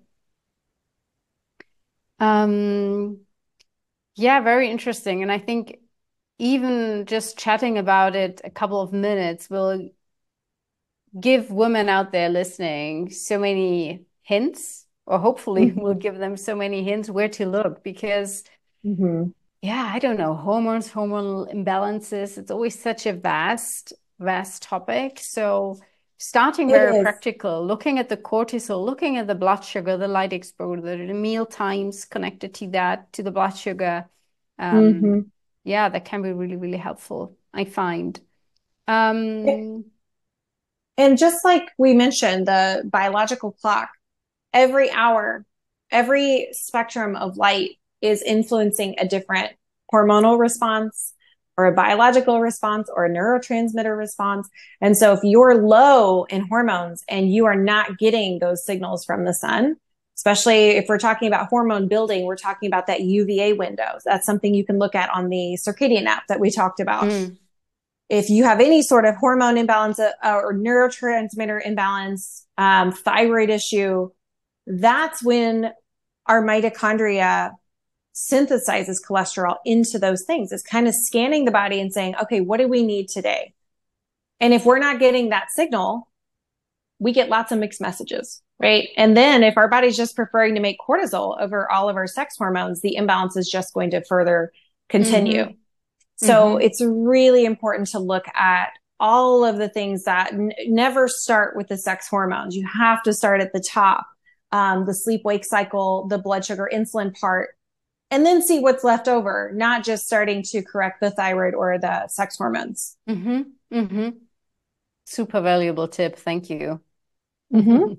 Um, yeah, very interesting. And I think even just chatting about it a couple of minutes will give women out there listening so many hints, or hopefully Mm-hmm. will give them so many hints where to look. Because, Mm-hmm. yeah, I don't know, hormones, hormonal imbalances, it's always such a vast, vast topic. So, starting It very is. practical, looking at the cortisol, looking at the blood sugar, the light exposure, the meal times connected to that, to the blood sugar. Um, Mm-hmm. yeah, that can be really, really helpful, I find. Um, And just like we mentioned, the biological clock, every hour, every spectrum of light is influencing a different hormonal response or a biological response or a neurotransmitter response. And so if you're low in hormones and you are not getting those signals from the sun, especially if we're talking about hormone building, we're talking about that U V A window. That's something you can look at on the circadian app that we talked about. mm, If you have any sort of hormone imbalance uh, or neurotransmitter imbalance, um, thyroid issue, that's when our mitochondria synthesizes cholesterol into those things. It's kind of scanning the body and saying, okay, what do we need today? And if we're not getting that signal, we get lots of mixed messages, right? And then if our body's just preferring to make cortisol over all of our sex hormones, the imbalance is just going to further continue. mm-hmm, So mm-hmm. it's really important to look at all of the things that n- never start with the sex hormones. You have to start at the top. Um, the sleep wake cycle, the blood sugar insulin part, and then see what's left over, not just starting to correct the thyroid or the sex hormones. Mm-hmm. Mm-hmm. Super valuable tip. Thank you. Mm-hmm.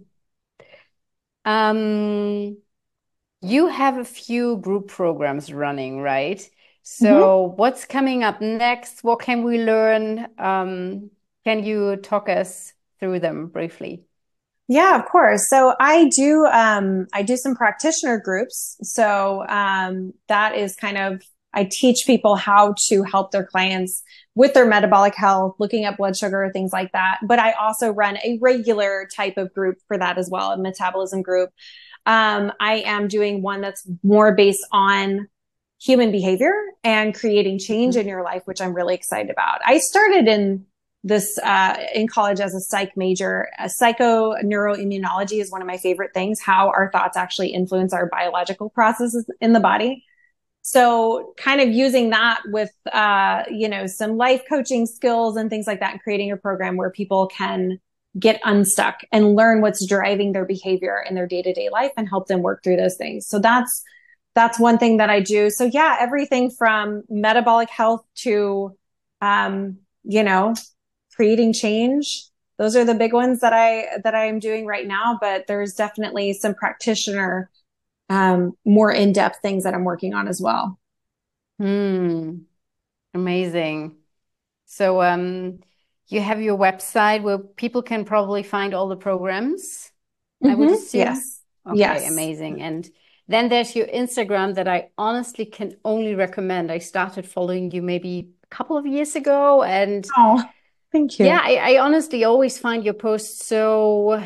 um, you have a few group programs running, right? Mm-hmm. So what's coming up next? What can we learn? Um, can you talk us through them briefly? Yeah, of course. So I do um I do some practitioner groups. So um that is kind of I teach people how to help their clients with their metabolic health, looking at blood sugar, things like that. But I also run a regular type of group for that as well, a metabolism group. Um, I am doing one that's more based on human behavior and creating change Mhm. in your life, which I'm really excited about. I started in this uh, in college as a psych major. A psycho neuroimmunology is one of my favorite things, how our thoughts actually influence our biological processes in the body. So kind of using that with, uh, you know, some life coaching skills and things like that, and creating a program where people can get unstuck and learn what's driving their behavior in their day-to-day life and help them work through those things. So that's, that's one thing that I do. So yeah, everything from metabolic health to, um, you know, creating change. Those are the big ones that I, that I'm doing right now, but there's definitely some practitioner um, more in-depth things that I'm working on as well. Hmm. Amazing. So um, you have your website where people can probably find all the programs, I would Mm-hmm. assume. Yes. Okay, Yes. amazing. And then there's your Instagram that I honestly can only recommend. I started following you maybe a couple of years ago, and Oh, thank yeah, you. I, I honestly always find your posts so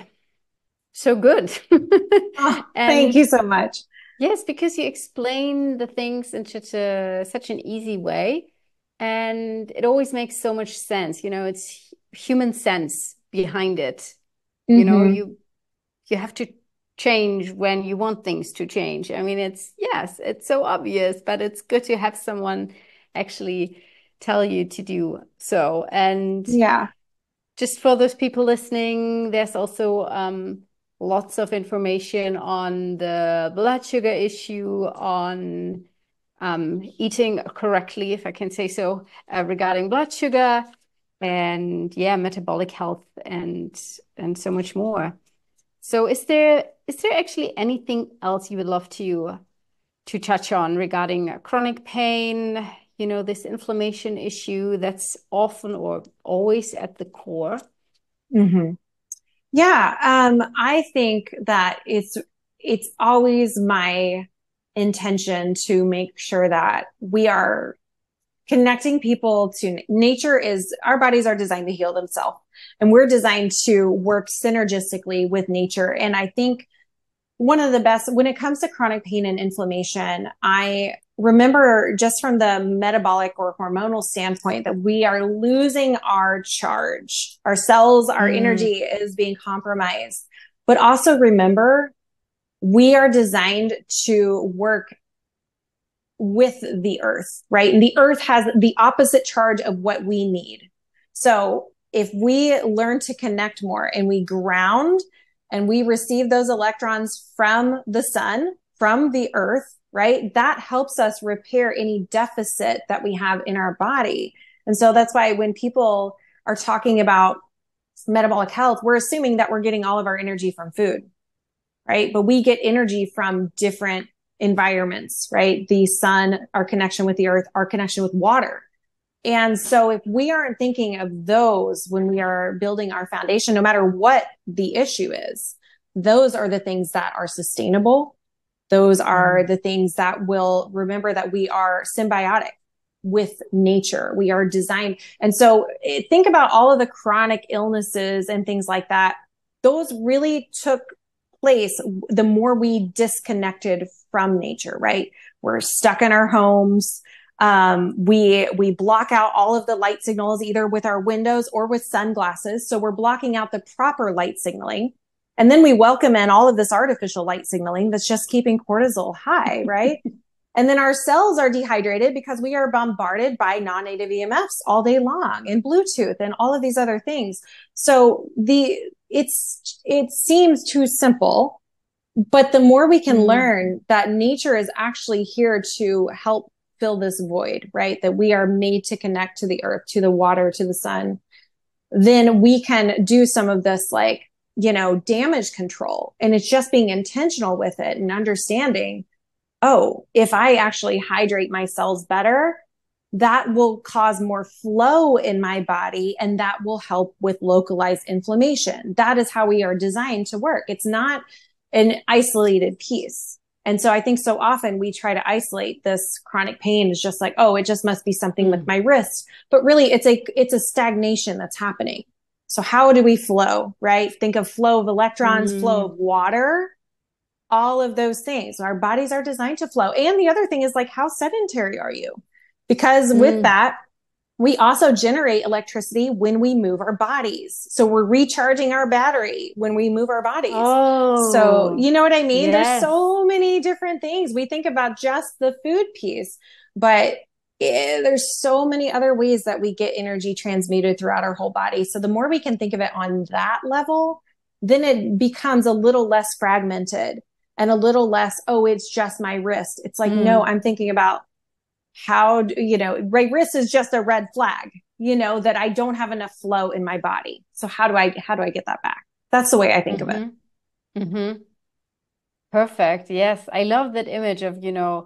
so good. Oh, thank And you so much. yes, because you explain the things in such a such an easy way, and it always makes so much sense. You know, it's human sense behind it. You know, Mm-hmm. you you have to change when you want things to change. I mean, it's yes, it's so obvious, but it's good to have someone actually tell you to do so. And Yeah. just for those people listening, there's also um, lots of information on the blood sugar issue, on um, eating correctly, if I can say so, uh, regarding blood sugar, and yeah, metabolic health, and and so much more. So, is there is there actually anything else you would love to to touch on regarding uh, chronic pain? You know, this inflammation issue that's often or always at the core. Mm-hmm. Yeah. Um, I think that it's it's always my intention to make sure that we are connecting people to nature. Is our bodies are designed to heal themselves, and we're designed to work synergistically with nature. And I think one of the best when it comes to chronic pain and inflammation, I remember just from the metabolic or hormonal standpoint that we are losing our charge. Our cells, our Mm, energy is being compromised. But also remember, we are designed to work with the earth, right? And the earth has the opposite charge of what we need. So if we learn to connect more and we ground and we receive those electrons from the sun, from the earth, right? That helps us repair any deficit that we have in our body. And so that's why when people are talking about metabolic health, we're assuming that we're getting all of our energy from food, right? But we get energy from different environments, right? The sun, our connection with the earth, our connection with water. And so if we aren't thinking of those when we are building our foundation, no matter what the issue is, those are the things that are sustainable. Those are mm, the things that will remember that we are symbiotic with nature. We are designed. And so eh, think about all of the chronic illnesses and things like that. Those really took place the more we disconnected from nature, right? We're stuck in our homes. Um, we we block out all of the light signals either with our windows or with sunglasses. So we're blocking out the proper light signaling. And then we welcome in all of this artificial light signaling that's just keeping cortisol high, right? And then our cells are dehydrated because we are bombarded by non-native E M Fs all day long and Bluetooth and all of these other things. So the it's it seems too simple, But the more we can Mm. learn that nature is actually here to help fill this void, right? That we are made to connect to the earth, to the water, to the sun, then we can do some of this, like, you know, damage control. And it's just being intentional with it and understanding, oh, if I actually hydrate my cells better, that will cause more flow in my body, and that will help with localized inflammation. That is how we are designed to work. It's not an isolated piece. And so I think so often we try to isolate this chronic pain is just like, oh, it just must be something mm. with my wrist. But really it's a, it's a stagnation that's happening. So how do we flow, right? Think of flow of electrons, mm. flow of water, all of those things. Our bodies are designed to flow. And the other thing is, like, how sedentary are you? Because mm. with that, we also generate electricity when we move our bodies. So we're recharging our battery when we move our bodies. Oh, so you know what I mean? yes. There's so many different things. We think about just the food piece, but it, there's so many other ways that we get energy transmuted throughout our whole body. So the more we can think of it on that level, then it becomes a little less fragmented and a little less, oh, it's just my wrist. It's like, mm. no, I'm thinking about how, you know, right wrist is just a red flag, you know, that I don't have enough flow in my body. So how do I, how do I get that back? That's the way I think mm-hmm. of it. Mm-hmm. Perfect. Yes. I love that image of, you know,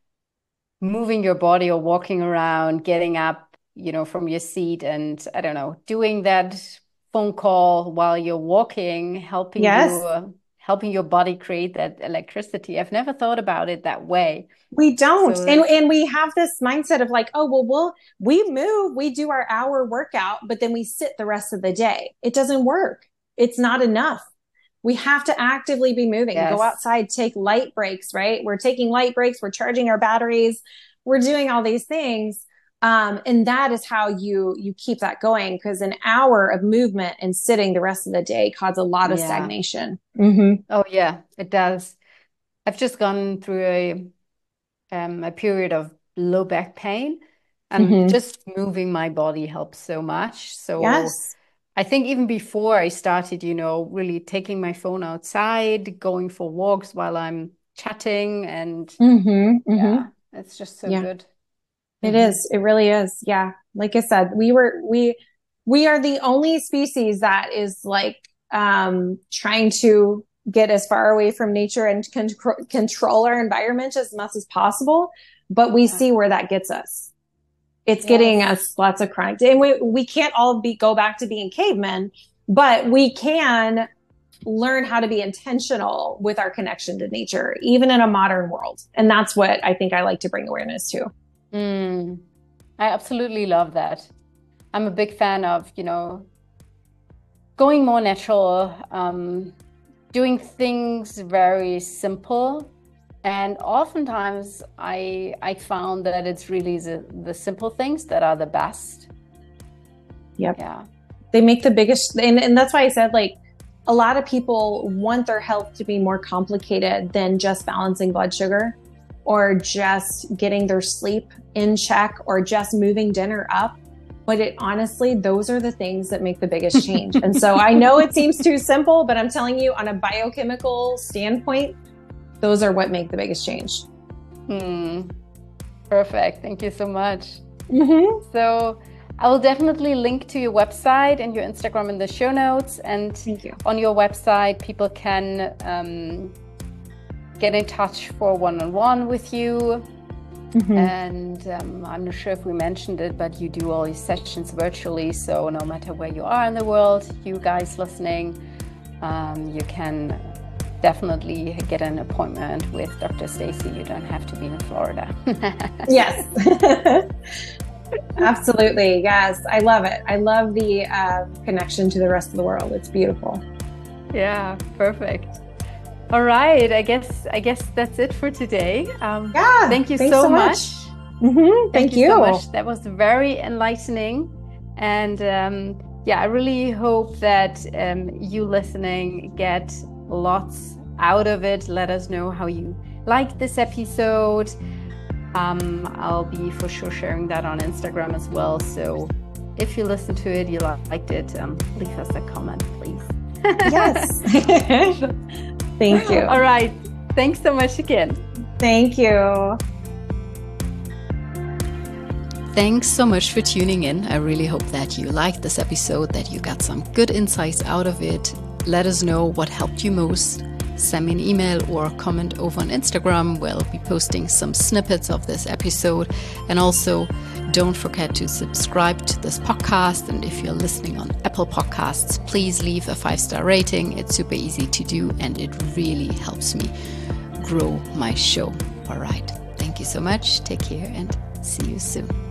moving your body or walking around, getting up, you know, from your seat and, I don't know, doing that phone call while you're walking, helping yes. you, uh, helping your body create that electricity. I've never thought about it that way. We don't. So and and we have this mindset of like, oh, well, we'll, we move, we do our hour workout, but then we sit the rest of the day. It doesn't work. It's not enough. We have to actively be moving, yes. go outside, take light breaks, right? We're taking light breaks. We're charging our batteries. We're doing all these things. Um, and that is how you, you keep that going, because an hour of movement and sitting the rest of the day causes a lot of yeah. stagnation. Mm-hmm. Oh yeah, it does. I've just gone through a, um, a period of low back pain, and mm-hmm. just moving my body helps so much. So yes. I think even before I started, you know, really taking my phone outside, going for walks while I'm chatting, and mm-hmm. yeah, Mm-hmm. it's just so yeah. good. It mm-hmm. is. It really is. Yeah. Like I said, we were, we, we are the only species that is like, um, trying to get as far away from nature and con- control our environment as much as possible. But we yeah. see where that gets us. It's yes. getting us lots of chronic, and we, we can't all be, go back to being cavemen, but we can learn how to be intentional with our connection to nature, even in a modern world. And that's what I think I like to bring awareness to. Mm, I absolutely love that. I'm a big fan of, you know, going more natural, um, doing things very simple. And oftentimes I I found that it's really the, the simple things that are the best. Yep. Yeah. They make the biggest, and, and that's why I said, like, a lot of people want their health to be more complicated than just balancing blood sugar, or just getting their sleep in check, or just moving dinner up. But it honestly, those are the things that make the biggest change. And so I know it seems too simple, but I'm telling you, on a biochemical standpoint, those are what make the biggest change. Hmm. Perfect. Thank you so much. Mm-hmm. So I will definitely link to your website and your Instagram in the show notes. And Thank you. On your website, people can um, get in touch for one-on-one with you. Mm-hmm. And um, I'm not sure if we mentioned it, but you do all these sessions virtually. So no matter where you are in the world, you guys listening, um, you can definitely get an appointment with Doctor Stacy. You don't have to be in Florida. Yes. Absolutely. Yes. I love it. I love the uh, connection to the rest of the world. It's beautiful. Yeah, perfect. All right. I guess I guess that's it for today. Um, yeah. Thank you so, so much. much. Mm-hmm. Thank, thank you. you so much. That was very enlightening. And um, yeah, I really hope that um, you listening get lots out of it. Let us know how you liked this episode. Um, I'll be for sure sharing that on Instagram as well. So if you listened to it, you liked it, um, leave us a comment, please. Yes. Thank you. All right. Thanks so much again. Thank you. Thanks so much for tuning in. I really hope that you liked this episode, that you got some good insights out of it. Let us know what helped you most. Send me an email or comment over on Instagram. We'll be posting some snippets of this episode. And also, don't forget to subscribe to this podcast. And if you're listening on Apple Podcasts, please leave a five-star rating. It's super easy to do, and it really helps me grow my show. All right. Thank you so much. Take care and see you soon.